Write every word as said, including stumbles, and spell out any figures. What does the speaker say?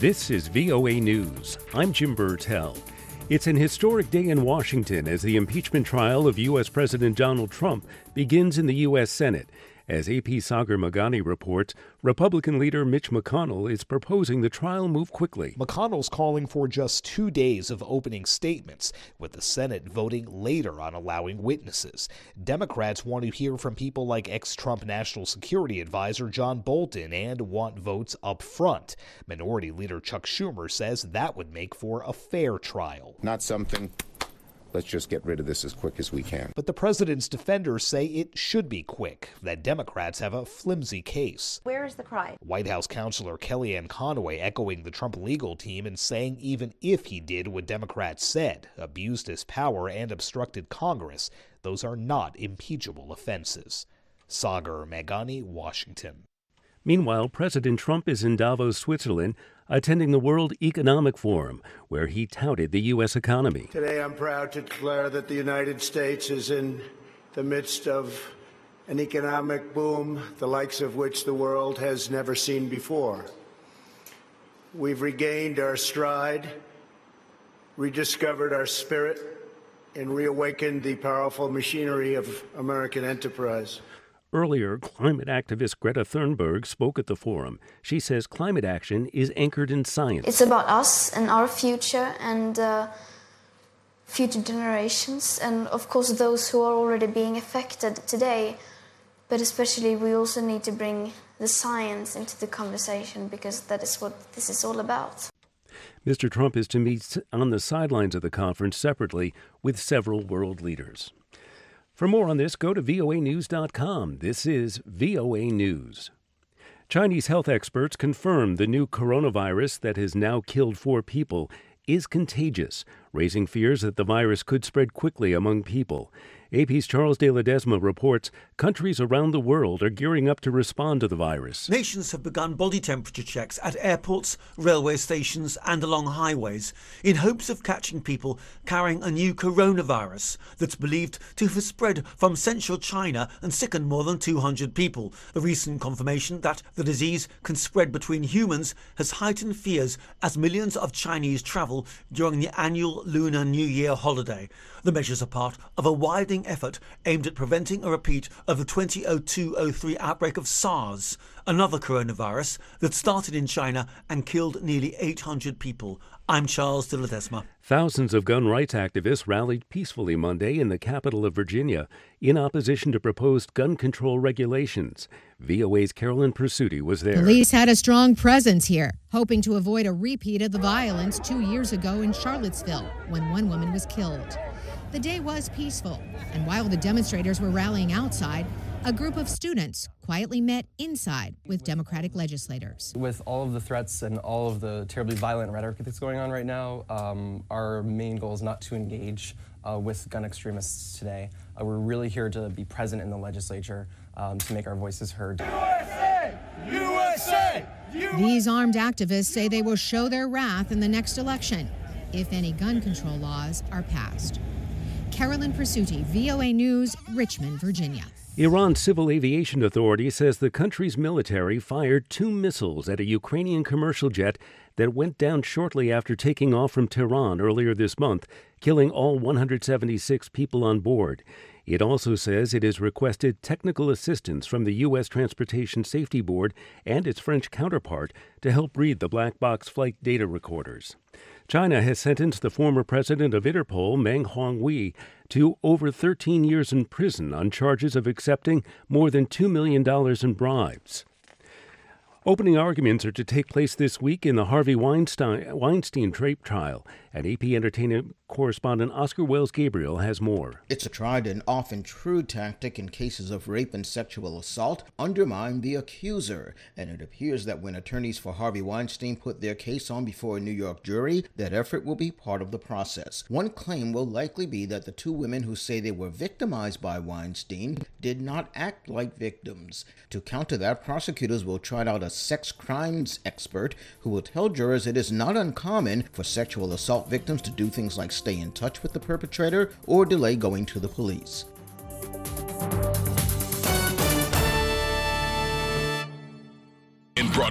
This is V O A News. I'm Jim Burtell. It's an historic day in Washington as the impeachment trial of U S. President Donald Trump begins in the U S. Senate. As A P Sagar Meghani reports, Republican leader Mitch McConnell is proposing the trial move quickly. McConnell's calling for just two days of opening statements, with the Senate voting later on allowing witnesses. Democrats want to hear from people like ex-Trump National Security Advisor John Bolton and want votes up front. Minority Leader Chuck Schumer says that would make for a fair trial. Not something... Let's just get rid of this as quick as we can. But the president's defenders say it should be quick, that Democrats have a flimsy case. Where is the crime? White House counselor Kellyanne Conway echoing the Trump legal team and saying even if he did what Democrats said, abused his power and obstructed Congress, those are not impeachable offenses. Sagar Meghani, Washington. Meanwhile, President Trump is in Davos, Switzerland, attending the World Economic Forum, where he touted the U S economy. Today, I'm proud to declare that the United States is in the midst of an economic boom, the likes of which the world has never seen before. We've regained our stride, rediscovered our spirit, and reawakened the powerful machinery of American enterprise. Earlier, climate activist Greta Thunberg spoke at the forum. She says climate action is anchored in science. It's about us and our future and uh, future generations, and of course those who are already being affected today. But especially we also need to bring the science into the conversation, because that is what this is all about. Mister Trump is to meet on the sidelines of the conference separately with several world leaders. For more on this, go to V O A news dot com. This is V O A News. Chinese health experts confirm the new coronavirus that has now killed four people is contagious, raising fears that the virus could spread quickly among people. A P's Charles de Ledesma reports countries around the world are gearing up to respond to the virus. Nations have begun body temperature checks at airports, railway stations and along highways in hopes of catching people carrying a new coronavirus that's believed to have spread from central China and sickened more than two hundred people. The recent confirmation that the disease can spread between humans has heightened fears as millions of Chinese travel during the annual Lunar New Year holiday. The measures are part of a widening effort aimed at preventing a repeat of the twenty oh two oh three outbreak of SARS, another coronavirus that started in China and killed nearly eight hundred people. I'm Charles de Ledesma. Thousands of gun rights activists rallied peacefully Monday in the capital of Virginia in opposition to proposed gun control regulations. V O A's Carolyn Pursuti was there. Police had a strong presence here, hoping to avoid a repeat of the violence two years ago in Charlottesville when one woman was killed. The day was peaceful, and while the demonstrators were rallying outside, a group of students quietly met inside with Democratic legislators. With all of the threats and all of the terribly violent rhetoric that's going on right now, um, our main goal is not to engage uh, with gun extremists today. Uh, we're really here to be present in the legislature um, to make our voices heard. U S A! U S A! U S A! These armed activists say they will show their wrath in the next election if any gun control laws are passed. Carolyn Pursuti, V O A News, Richmond, Virginia. Iran's Civil Aviation Authority says the country's military fired two missiles at a Ukrainian commercial jet that went down shortly after taking off from Tehran earlier this month, killing all one hundred seventy-six people on board. It also says it has requested technical assistance from the U S. Transportation Safety Board and its French counterpart to help read the black box flight data recorders. China has sentenced the former president of Interpol, Meng Hongwei, to over thirteen years in prison on charges of accepting more than two million dollars in bribes. Opening arguments are to take place this week in the Harvey Weinstein, Weinstein rape trial, and A P Entertainment correspondent Oscar Wells Gabriel has more. It's a tried and often true tactic in cases of rape and sexual assault, undermine the accuser, and it appears that when attorneys for Harvey Weinstein put their case on before a New York jury, that effort will be part of the process. One claim will likely be that the two women who say they were victimized by Weinstein did not act like victims. To counter that, prosecutors will trot out a sex crimes expert who will tell jurors it is not uncommon for sexual assault victims to do things like stay in touch with the perpetrator or delay going to the police.